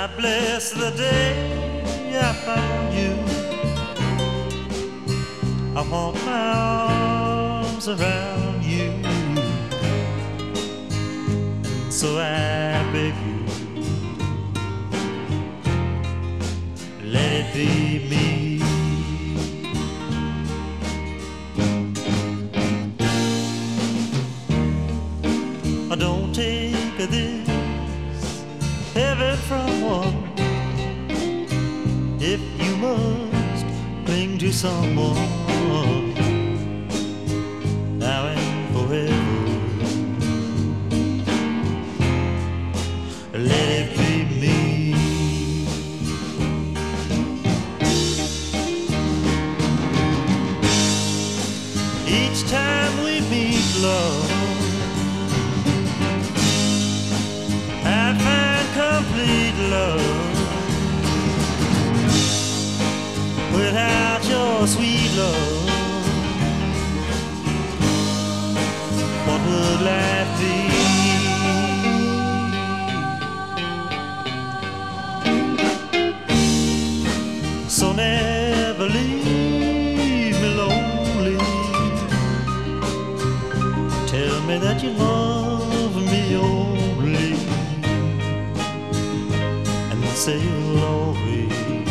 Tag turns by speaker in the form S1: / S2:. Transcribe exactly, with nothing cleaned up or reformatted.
S1: I bless the day I found you. I want my arms around you, and so I beg you, let it be me. Don't take this heaven from one if you must cling to someone now and forever. Let it be me. Each time we meet, love, I find complete love. Without your sweet love, what would life be? So never leave me lonely. Tell me that you love me only, and say you'll always